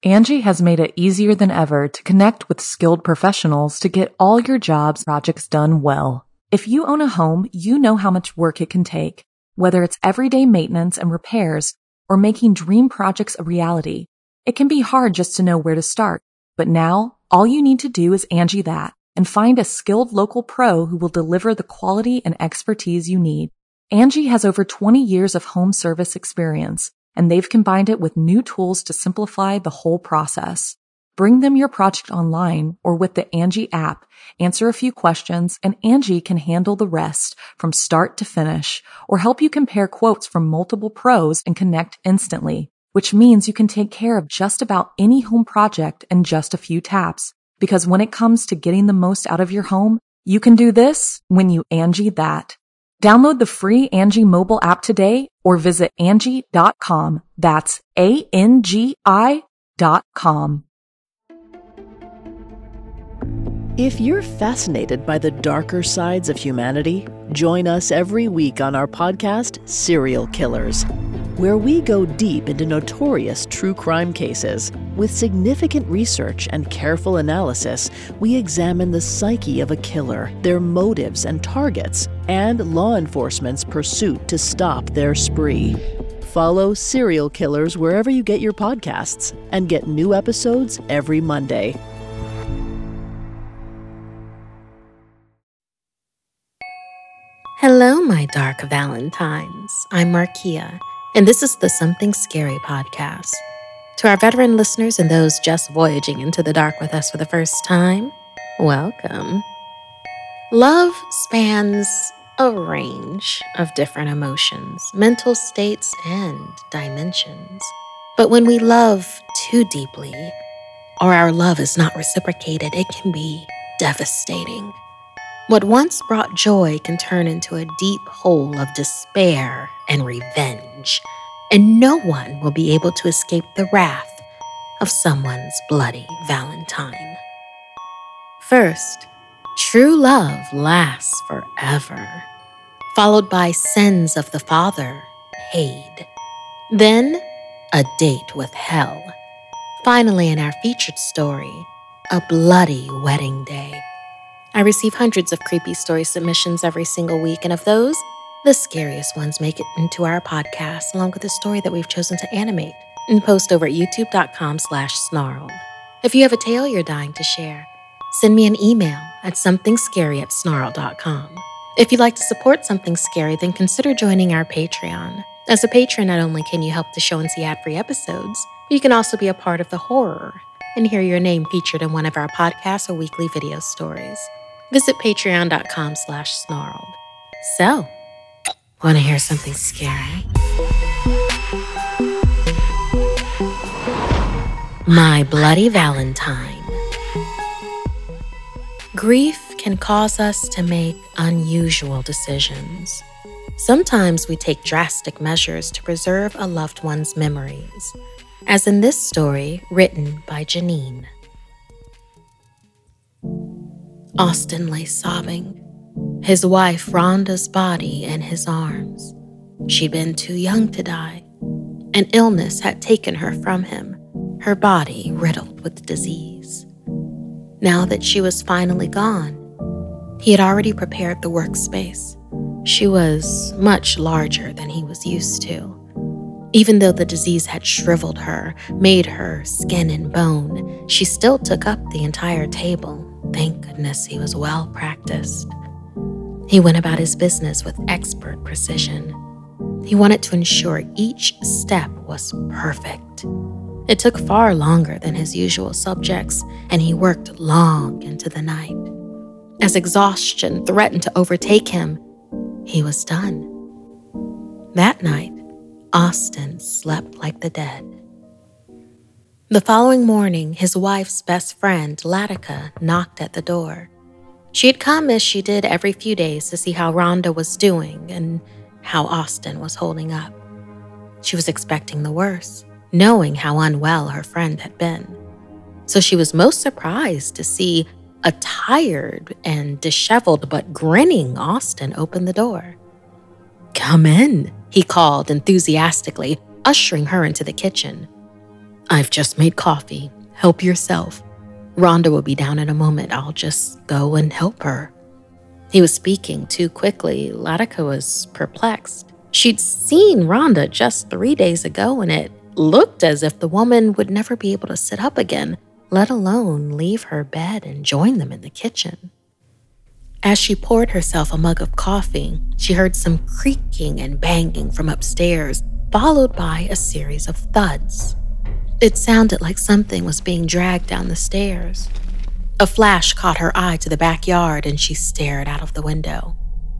Angie has made it easier than ever to connect with skilled professionals to get all your jobs projects done well. If you own a home, you know how much work it can take, whether it's everyday maintenance and repairs or making dream projects a reality. It can be hard just to know where to start, but now all you need to do is Angie that and find a skilled local pro who will deliver the quality and expertise you need. Angie has over 20 years of home service experience, and they've combined it with new tools to simplify the whole process. Bring them your project online or with the Angie app, answer a few questions, and Angie can handle the rest from start to finish or help you compare quotes from multiple pros and connect instantly, which means you can take care of just about any home project in just a few taps. Because when it comes to getting the most out of your home, you can do this when you Angie that. Download the free Angie mobile app today or visit Angie.com. That's ANGI.com. If you're fascinated by the darker sides of humanity, join us every week on our podcast, Serial Killers, where we go deep into notorious true crime cases. With significant research and careful analysis, we examine the psyche of a killer, their motives and targets, and law enforcement's pursuit to stop their spree. Follow Serial Killers wherever you get your podcasts and get new episodes every Monday. Hello, my dark Valentines. I'm Markia, and this is the Something Scary podcast. To our veteran listeners and those just voyaging into the dark with us for the first time, welcome. Love spans a range of different emotions, mental states, and dimensions. But when we love too deeply, or our love is not reciprocated, it can be devastating. What once brought joy can turn into a deep hole of despair and revenge, and no one will be able to escape the wrath of someone's bloody Valentine. First, true love lasts forever, followed by sins of the father paid. Then, a date with hell. Finally, in our featured story, a bloody wedding day. I receive hundreds of creepy story submissions every single week, and of those, the scariest ones make it into our podcast, along with a story that we've chosen to animate and post over at youtube.com/snarled. If you have a tale you're dying to share, send me an email at somethingscary@snarled.com. If you'd like to support Something Scary, then consider joining our Patreon. As a patron, not only can you help the show and see ad-free episodes, but you can also be a part of the horror and hear your name featured in one of our podcasts or weekly video stories. Visit patreon.com/snarled. So, want to hear something scary? My Bloody Valentine. Grief can cause us to make unusual decisions. Sometimes we take drastic measures to preserve a loved one's memories, as in this story written by Janine. Austin lay sobbing, his wife Rhonda's body in his arms. She'd been too young to die. An illness had taken her from him, her body riddled with disease. Now that she was finally gone, he had already prepared the workspace. She was much larger than he was used to. Even though the disease had shriveled her, made her skin and bone, she still took up the entire table. Thank goodness he was well practiced. He went about his business with expert precision. He wanted to ensure each step was perfect. It took far longer than his usual subjects, and he worked long into the night. As exhaustion threatened to overtake him, he was done. That night, Austin slept like the dead. The following morning, his wife's best friend, Latika, knocked at the door. She had come as she did every few days to see how Rhonda was doing and how Austin was holding up. She was expecting the worst, knowing how unwell her friend had been. So she was most surprised to see a tired and disheveled but grinning Austin open the door. "Come in," he called enthusiastically, ushering her into the kitchen. I've just made coffee. Help yourself. Rhonda will be down in a moment. I'll just go and help her." He was speaking too quickly. Latika was perplexed. She'd seen Rhonda just 3 days ago, and it looked as if the woman would never be able to sit up again, let alone leave her bed and join them in the kitchen. As she poured herself a mug of coffee, she heard some creaking and banging from upstairs, followed by a series of thuds. It sounded like something was being dragged down the stairs. A flash caught her eye to the backyard, and she stared out of the window.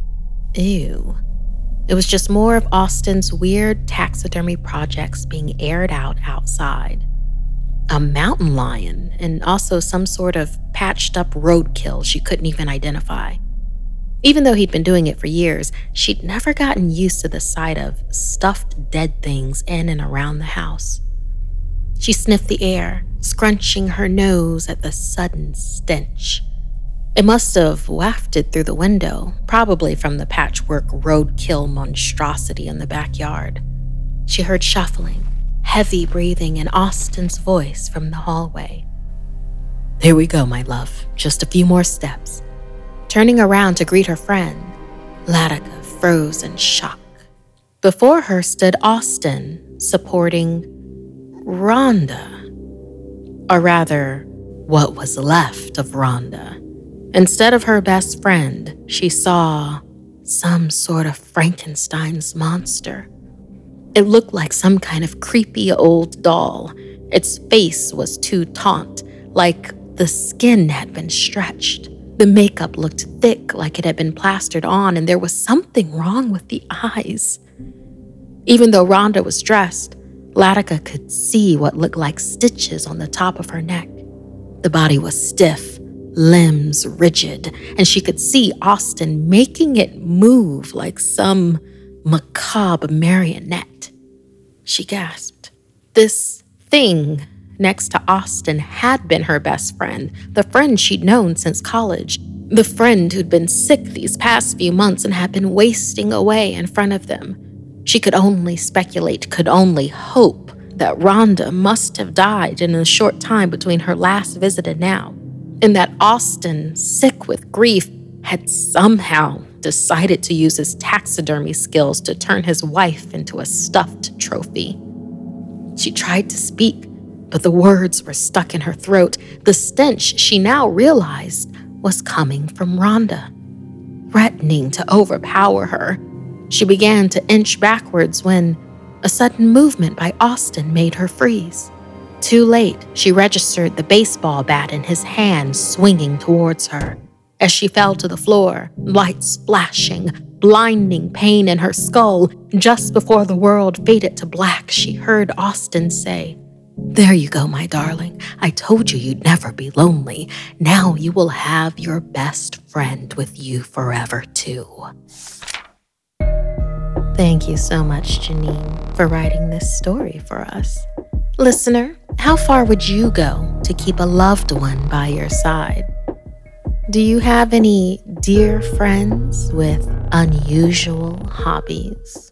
Ew. It was just more of Austin's weird taxidermy projects being aired out outside. A mountain lion, and also some sort of patched-up roadkill she couldn't even identify. Even though he'd been doing it for years, she'd never gotten used to the sight of stuffed dead things in and around the house. She sniffed the air, scrunching her nose at the sudden stench. It must have wafted through the window, probably from the patchwork roadkill monstrosity in the backyard. She heard shuffling, heavy breathing, and Austin's voice from the hallway. "Here we go, my love. Just a few more steps." Turning around to greet her friend, Latika froze in shock. Before her stood Austin, supporting Rhonda. Or rather, what was left of Rhonda. Instead of her best friend, she saw some sort of Frankenstein's monster. It looked like some kind of creepy old doll. Its face was too taut, like the skin had been stretched. The makeup looked thick, like it had been plastered on, and there was something wrong with the eyes. Even though Rhonda was dressed, Latika could see what looked like stitches on the top of her neck. The body was stiff, limbs rigid, and she could see Austin making it move like some macabre marionette. She gasped. This thing next to Austin had been her best friend, the friend she'd known since college, the friend who'd been sick these past few months and had been wasting away in front of them. She could only speculate, could only hope that Rhonda must have died in the short time between her last visit and now, and that Austin, sick with grief, had somehow decided to use his taxidermy skills to turn his wife into a stuffed trophy. She tried to speak, but the words were stuck in her throat. The stench, she now realized, was coming from Rhonda, threatening to overpower her. She began to inch backwards when a sudden movement by Austin made her freeze. Too late, she registered the baseball bat in his hand swinging towards her. As she fell to the floor, lights flashing, blinding pain in her skull, just before the world faded to black, she heard Austin say, "There you go, my darling. I told you you'd never be lonely. Now you will have your best friend with you forever, too." Thank you so much, Janine, for writing this story for us. Listener, how far would you go to keep a loved one by your side? Do you have any dear friends with unusual hobbies?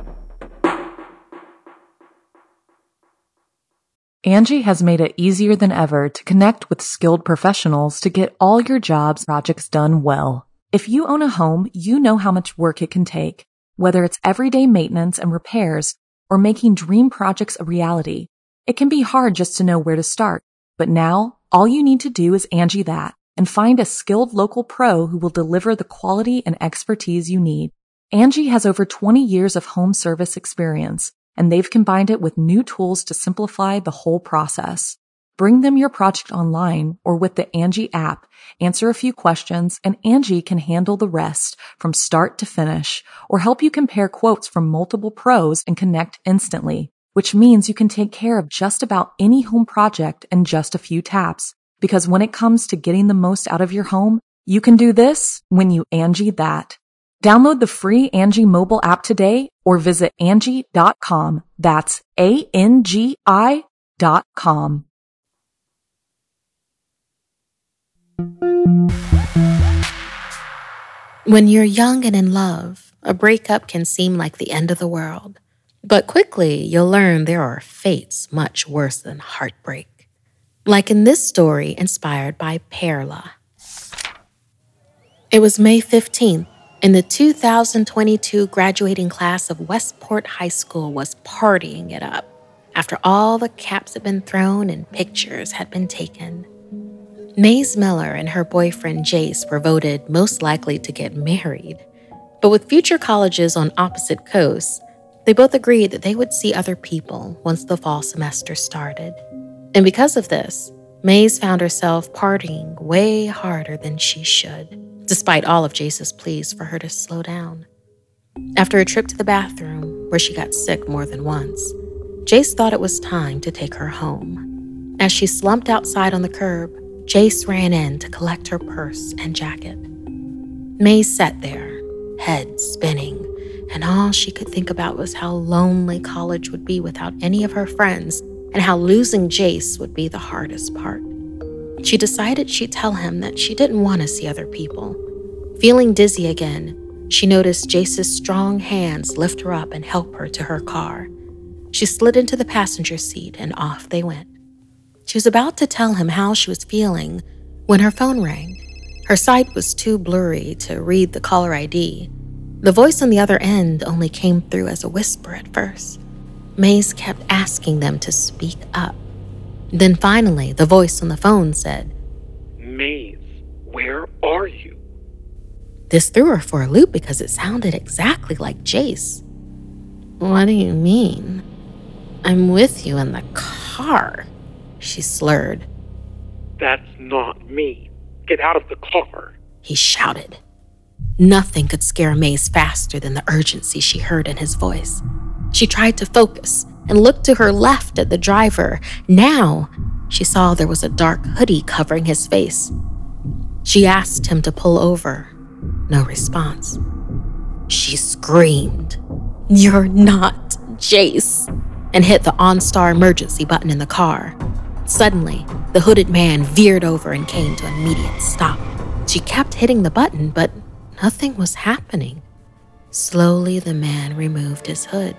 Angie has made it easier than ever to connect with skilled professionals to get all your jobs projects done well. If you own a home, you know how much work it can take, whether it's everyday maintenance and repairs or making dream projects a reality. It can be hard just to know where to start, but now all you need to do is Angie that and find a skilled local pro who will deliver the quality and expertise you need. Angie has over 20 years of home service experience, and they've combined it with new tools to simplify the whole process. Bring them your project online or with the Angie app, answer a few questions, and Angie can handle the rest from start to finish or help you compare quotes from multiple pros and connect instantly, which means you can take care of just about any home project in just a few taps. Because when it comes to getting the most out of your home, you can do this when you Angie that. Download the free Angie mobile app today or visit Angie.com. That's ANGI.com. When you're young and in love, a breakup can seem like the end of the world. But quickly, you'll learn there are fates much worse than heartbreak. Like in this story inspired by Perla. It was May 15th, and the 2022 graduating class of Westport High School was partying it up after all the caps had been thrown and pictures had been taken. Maze Miller and her boyfriend Jace were voted most likely to get married, but with future colleges on opposite coasts, they both agreed that they would see other people once the fall semester started. And because of this, Maze found herself partying way harder than she should, despite all of Jace's pleas for her to slow down. After a trip to the bathroom, where she got sick more than once, Jace thought it was time to take her home. As she slumped outside on the curb, Jace ran in to collect her purse and jacket. Maze sat there, head spinning, and all she could think about was how lonely college would be without any of her friends and how losing Jace would be the hardest part. She decided she'd tell him that she didn't want to see other people. Feeling dizzy again, she noticed Jace's strong hands lift her up and help her to her car. She slid into the passenger seat and off they went. She was about to tell him how she was feeling when her phone rang. Her sight was too blurry to read the caller ID. The voice on the other end only came through as a whisper at first. Maze kept asking them to speak up. Then finally, the voice on the phone said, "Maze, where are you?" This threw her for a loop because it sounded exactly like Jace. "What do you mean?" "I'm with you in the car," she slurred. "That's not me. Get out of the car," he shouted. Nothing could scare Maze faster than the urgency she heard in his voice. She tried to focus and looked to her left at the driver. Now, she saw there was a dark hoodie covering his face. She asked him to pull over. No response. She screamed, "You're not Jace," and hit the OnStar emergency button in the car. Suddenly, the hooded man veered over and came to an immediate stop. She kept hitting the button, but nothing was happening. Slowly, the man removed his hood.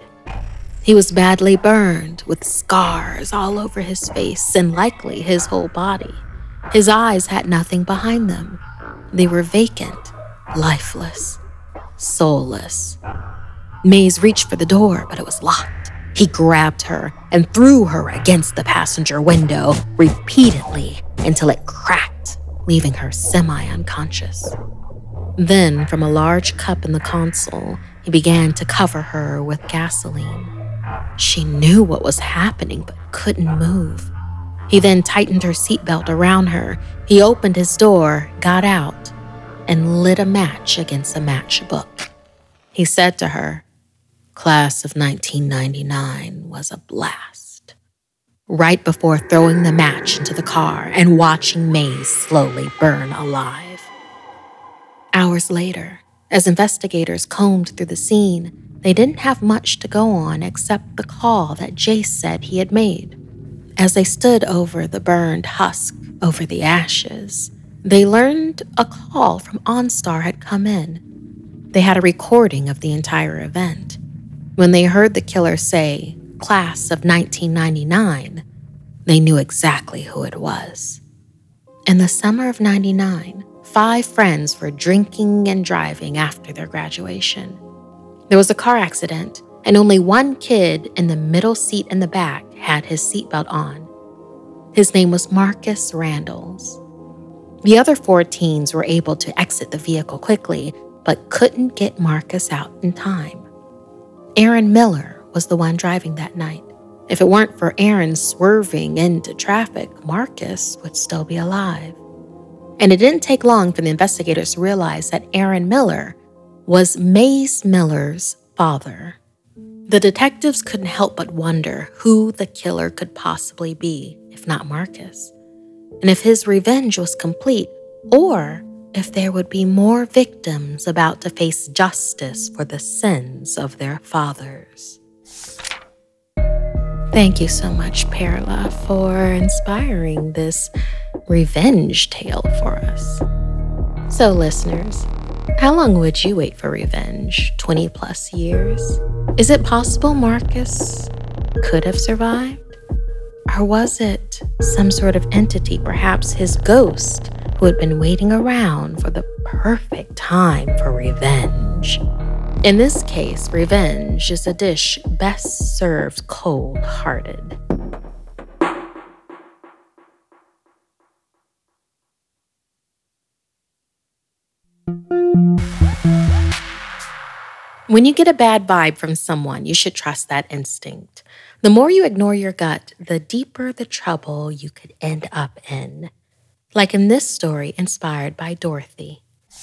He was badly burned, with scars all over his face and likely his whole body. His eyes had nothing behind them. They were vacant, lifeless, soulless. Maze reached for the door, but it was locked. He grabbed her and threw her against the passenger window repeatedly until it cracked, leaving her semi-unconscious. Then, from a large cup in the console, he began to cover her with gasoline. She knew what was happening but couldn't move. He then tightened her seatbelt around her. He opened his door, got out, and lit a match against a matchbook. He said to her, "Class of 1999 was a blast," right before throwing the match into the car and watching Maze slowly burn alive. Hours later, as investigators combed through the scene, they didn't have much to go on except the call that Jace said he had made. As they stood over the burned husk, over the ashes, they learned a call from OnStar had come in. They had a recording of the entire event. When they heard the killer say, "Class of 1999, they knew exactly who it was. In the summer of 99, 5 friends were drinking and driving after their graduation. There was a car accident, and only one kid in the middle seat in the back had his seatbelt on. His name was Marcus Randalls. The other 4 teens were able to exit the vehicle quickly, but couldn't get Marcus out in time. Aaron Miller was the one driving that night. If it weren't for Aaron swerving into traffic, Marcus would still be alive. And it didn't take long for the investigators to realize that Aaron Miller was Maze Miller's father. The detectives couldn't help but wonder who the killer could possibly be, if not Marcus, and if his revenge was complete, or if there would be more victims about to face justice for the sins of their fathers. Thank you so much, Perla, for inspiring this revenge tale for us. So, listeners, How long would you wait for revenge? 20 plus years? Is it possible Marcus could have survived? Or was it some sort of entity, perhaps his ghost, who had been waiting around for the perfect time for revenge? In this case, revenge is a dish best served cold-hearted. When you get a bad vibe from someone, you should trust that instinct. The more you ignore your gut, the deeper the trouble you could end up in. Like in this story inspired by Dorothy.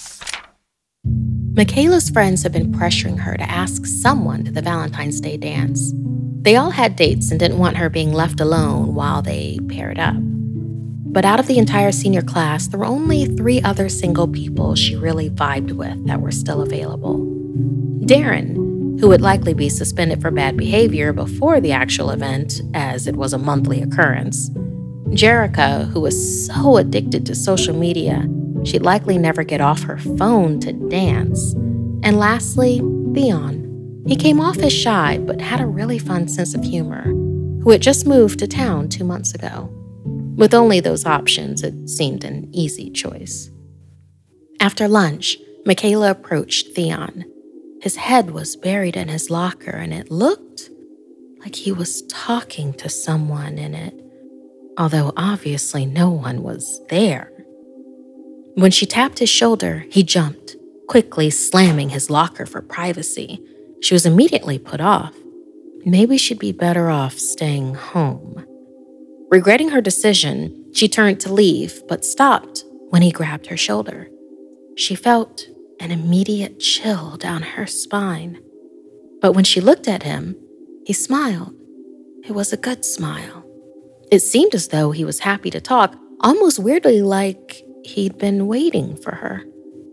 Michaela's friends have been pressuring her to ask someone to the Valentine's Day dance. They all had dates and didn't want her being left alone while they paired up. But out of the entire senior class, there were only 3 other single people she really vibed with that were still available. Darren, who would likely be suspended for bad behavior before the actual event, as it was a monthly occurrence. Jerica, who was so addicted to social media, she'd likely never get off her phone to dance. And lastly, Theon. He came off as shy, but had a really fun sense of humor, who had just moved to town 2 months ago. With only those options, it seemed an easy choice. After lunch, Michaela approached Theon. His head was buried in his locker, and it looked like he was talking to someone in it, although obviously no one was there. When she tapped his shoulder, he jumped, quickly slamming his locker for privacy. She was immediately put off. Maybe she'd be better off staying home. Regretting her decision, she turned to leave, but stopped when he grabbed her shoulder. She felt an immediate chill down her spine. But when she looked at him, he smiled. It was a good smile. It seemed as though he was happy to talk, almost weirdly like he'd been waiting for her.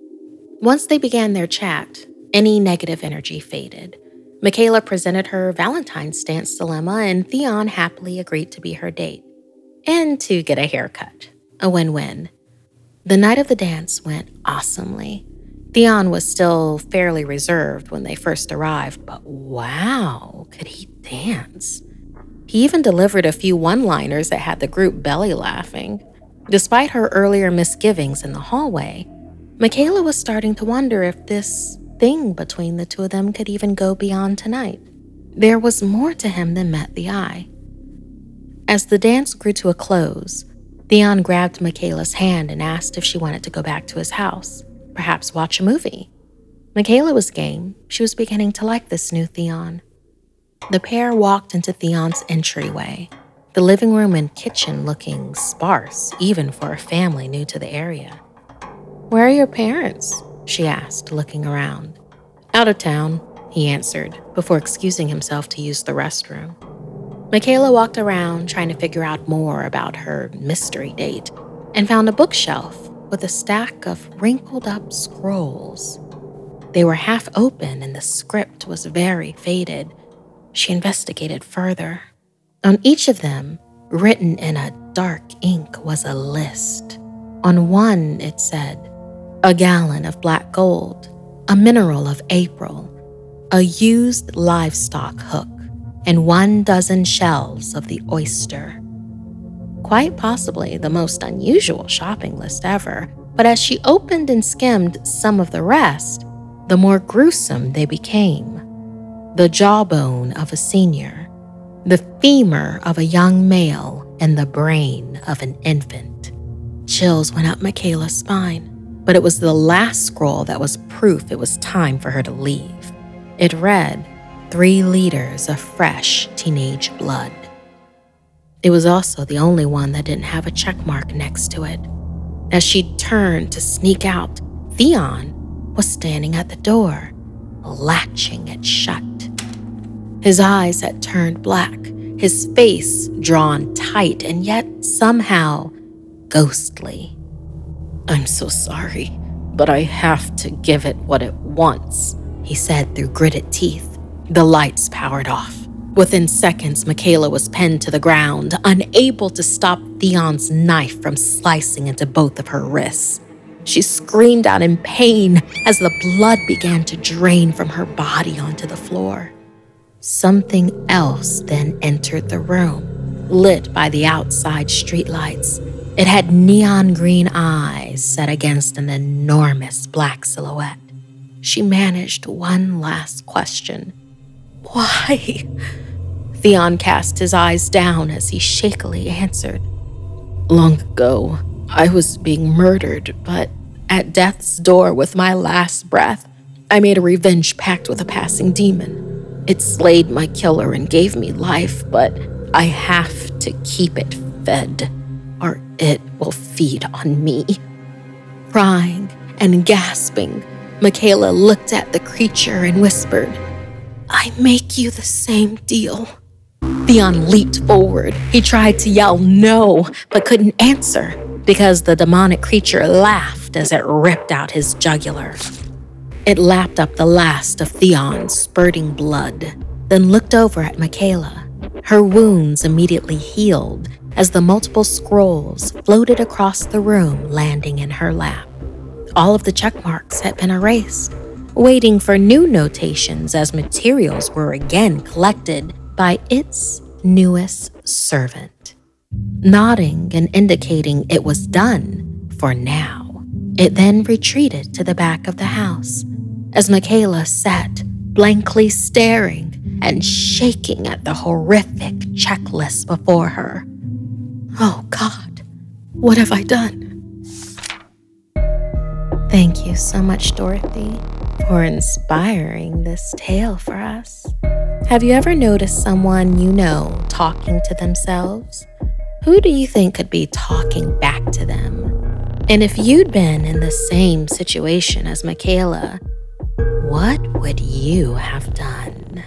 Once they began their chat, any negative energy faded. Michaela presented her Valentine's dance dilemma, and Theon happily agreed to be her date and to get a haircut. A win-win. The night of the dance went awesomely. Theon was still fairly reserved when they first arrived, but wow, could he dance? He even delivered a few one-liners that had the group belly laughing. Despite her earlier misgivings in the hallway, Michaela was starting to wonder if this thing between the two of them could even go beyond tonight. There was more to him than met the eye. As the dance grew to a close, Theon grabbed Michaela's hand and asked if she wanted to go back to his house. Perhaps watch a movie. Michaela was game. She was beginning to like this new Theon. The pair walked into Theon's entryway, the living room and kitchen looking sparse, even for a family new to the area. "Where are your parents?" she asked, looking around. "Out of town," he answered, before excusing himself to use the restroom. Michaela walked around trying to figure out more about her mystery date and found a bookshelf with a stack of wrinkled-up scrolls. They were half open and the script was very faded. She investigated further. On each of them, written in a dark ink, was a list. On one, it said, "A gallon of black gold, a mineral of April, a used livestock hook, and 12 shells of the oyster." Quite possibly the most unusual shopping list ever, but as she opened and skimmed some of the rest, the more gruesome they became. The jawbone of a senior, the femur of a young male, and the brain of an infant. Chills went up Michaela's spine, but it was the last scroll that was proof it was time for her to leave. It read, 3 liters of fresh teenage blood. It was also the only one that didn't have a check mark next to it. As she turned to sneak out, Theon was standing at the door, latching it shut. His eyes had turned black, his face drawn tight and yet somehow ghostly. "I'm so sorry, but I have to give it what it wants," he said through gritted teeth. The lights powered off. Within seconds, Michaela was pinned to the ground, unable to stop Theon's knife from slicing into both of her wrists. She screamed out in pain as the blood began to drain from her body onto the floor. Something else then entered the room, lit by the outside streetlights. It had neon green eyes set against an enormous black silhouette. She managed one last question. "Why?" Theon cast his eyes down as he shakily answered. "Long ago, I was being murdered, but at death's door with my last breath, I made a revenge pact with a passing demon. It slayed my killer and gave me life, but I have to keep it fed, or it will feed on me." Crying and gasping, Michaela looked at the creature and whispered, "I make you the same deal." Theon leaped forward. He tried to yell no, but couldn't answer because the demonic creature laughed as it ripped out his jugular. It lapped up the last of Theon's spurting blood, then looked over at Michaela. Her wounds immediately healed as the multiple scrolls floated across the room, landing in her lap. All of the check marks had been erased, waiting for new notations as materials were again collected by its newest servant. Nodding and indicating it was done for now, it then retreated to the back of the house as Michaela sat blankly staring and shaking at the horrific checklist before her. "Oh God, what have I done?" Thank you so much, Dorothy, for inspiring this tale for us. Have you ever noticed someone you know talking to themselves? Who do you think could be talking back to them? And if you'd been in the same situation as Michaela, what would you have done?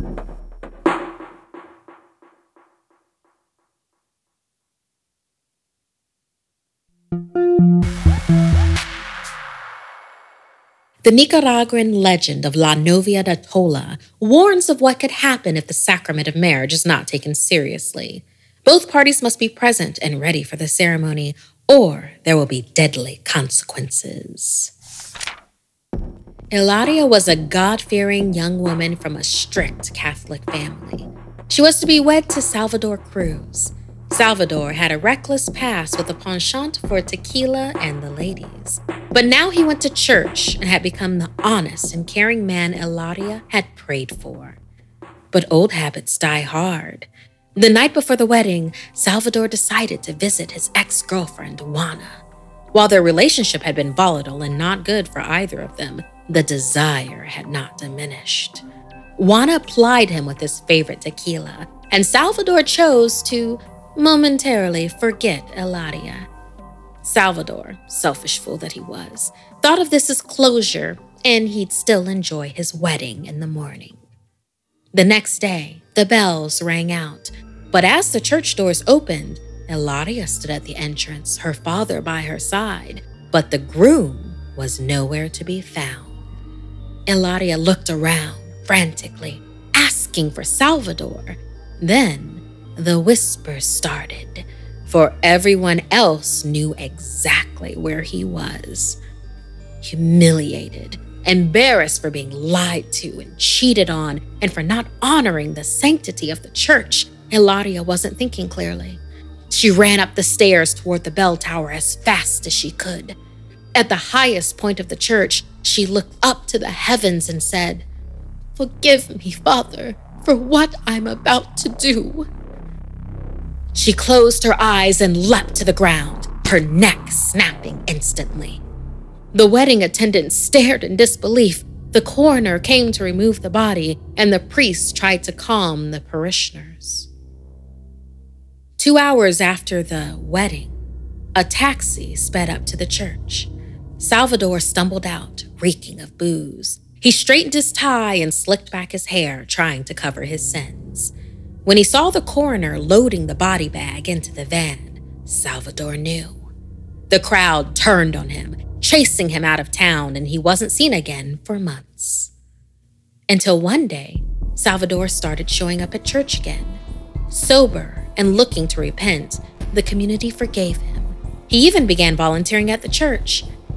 The Nicaraguan legend of La Novia de Tola warns of what could happen if the sacrament of marriage is not taken seriously. Both parties must be present and ready for the ceremony, or there will be deadly consequences. Hilaria was a God-fearing young woman from a strict Catholic family. She was to be wed to Salvador Cruz. Salvador had a reckless past with a penchant for tequila and the ladies. But now he went to church and had become the honest and caring man Hilaria had prayed for. But old habits die hard. The night before the wedding, Salvador decided to visit his ex-girlfriend, Juana. While their relationship had been volatile and not good for either of them, the desire had not diminished. Juana plied him with his favorite tequila, and Salvador chose to momentarily forget Hilaria. Salvador, selfish fool that he was, thought of this as closure, and he'd still enjoy his wedding in the morning. The next day, the bells rang out, but as the church doors opened, Hilaria stood at the entrance, her father by her side, but the groom was nowhere to be found. Hilaria looked around frantically, asking for Salvador. Then the whispers started, for everyone else knew exactly where he was. Humiliated, embarrassed for being lied to and cheated on, and for not honoring the sanctity of the church, Hilaria wasn't thinking clearly. She ran up the stairs toward the bell tower as fast as she could. At the highest point of the church, she looked up to the heavens and said, "Forgive me, Father, for what I'm about to do." She closed her eyes and leapt to the ground, her neck snapping instantly. The wedding attendant stared in disbelief. The coroner came to remove the body, and the priest tried to calm the parishioners. 2 hours after the wedding, a taxi sped up to the church. Salvador stumbled out, reeking of booze. He straightened his tie and slicked back his hair, trying to cover his sins. When he saw the coroner loading the body bag into the van, Salvador knew. The crowd turned on him, chasing him out of town, and he wasn't seen again for months. Until one day, Salvador started showing up at church again. Sober and looking to repent, the community forgave him. He even began volunteering at the church.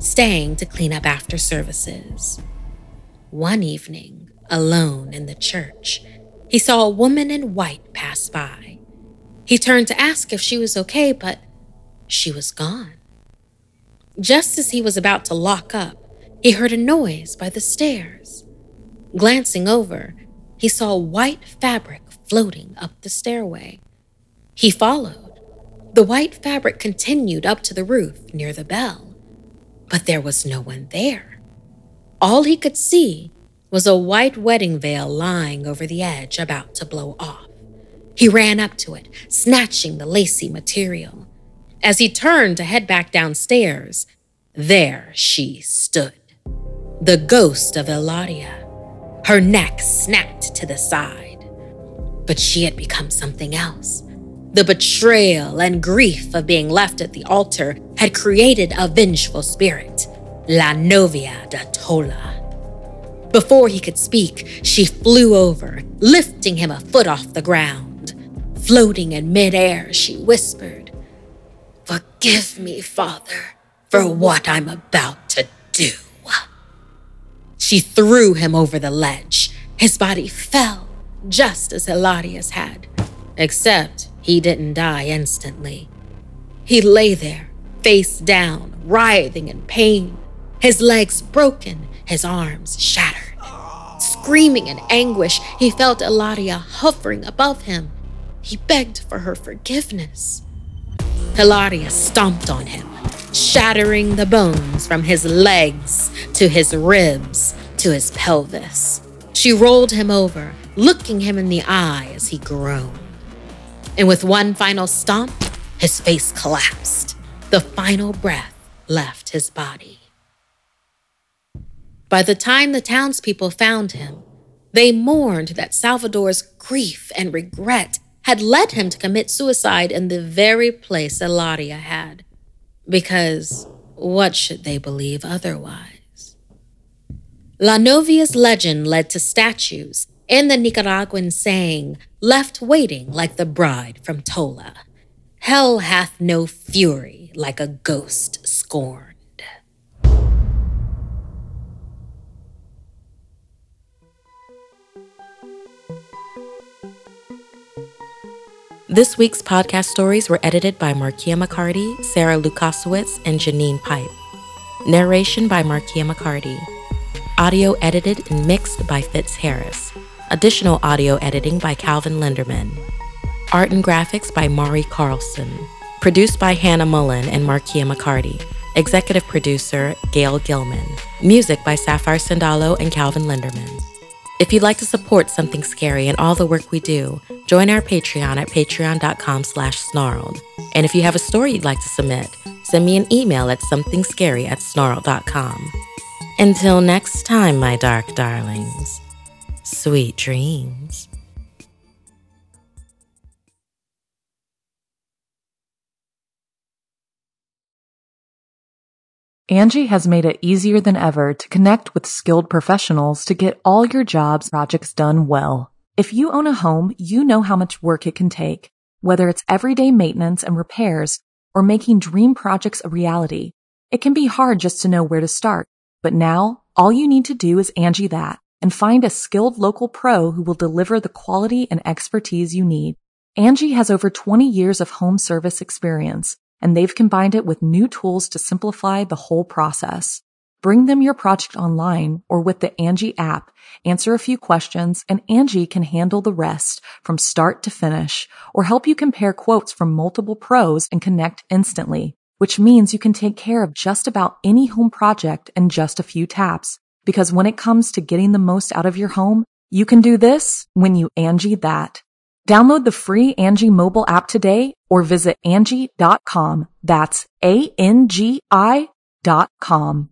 staying to clean up after services. One evening, alone in the church, he saw a woman in white pass by. He turned to ask if she was okay, but she was gone. Just as he was about to lock up, he heard a noise by the stairs. Glancing over, he saw white fabric floating up the stairway. He followed. The white fabric continued up to the roof near the bell, but there was no one there. All he could see was a white wedding veil lying over the edge, about to blow off. He ran up to it, snatching the lacy material. As he turned to head back downstairs, there she stood, the ghost of Eladia. Her neck snapped to the side. But she had become something else. The betrayal and grief of being left at the altar had created a vengeful spirit, La Novia de Tola. Before he could speak, she flew over, lifting him a foot off the ground. Floating in midair, she whispered, "Forgive me, Father, for what I'm about to do." She threw him over the ledge. His body fell, just as Eladia's had, except he didn't die instantly. He lay there, face down, writhing in pain, his legs broken, his arms shattered. Screaming in anguish, he felt Eladia hovering above him. He begged for her forgiveness. Eladia stomped on him, shattering the bones from his legs to his ribs to his pelvis. She rolled him over, looking him in the eye as he groaned. And with one final stomp, his face collapsed. The final breath left his body. By the time the townspeople found him, they mourned that Salvador's grief and regret had led him to commit suicide in the very place Eladia had. Because what should they believe otherwise? La Novia's legend led to statues and the Nicaraguan saying, "Left waiting like the bride from Tola. Hell hath no fury like a ghost scorned." This week's podcast stories were edited by Markia McCarty, Sarah Lukasiewicz, and Janine Pipe. Narration by Markia McCarty. Audio edited and mixed by Fitz Harris. Additional audio editing by Calvin Linderman. Art and graphics by Mari Carlson. Produced by Hannah Mullen and Markia McCarty. Executive producer, Gail Gilman. Music by Sapphire Sandalo and Calvin Linderman. If you'd like to support Something Scary and all the work we do, join our Patreon at patreon.com/snarled. And if you have a story you'd like to submit, send me an email at somethingscary@snarled.com. Until next time, my dark darlings, sweet dreams. Angie has made it easier than ever to connect with skilled professionals to get all your jobs projects done well. If you own a home, you know how much work it can take, whether it's everyday maintenance and repairs or making dream projects a reality. It can be hard just to know where to start, but now all you need to do is Angie that and find a skilled local pro who will deliver the quality and expertise you need. Angie has over 20 years of home service experience, and they've combined it with new tools to simplify the whole process. Bring them your project online or with the Angie app, answer a few questions, and Angie can handle the rest from start to finish, or help you compare quotes from multiple pros and connect instantly, which means you can take care of just about any home project in just a few taps. Because when it comes to getting the most out of your home, you can do this when you Angie that. Download the free Angie mobile app today or visit Angie.com. That's ANGI.com.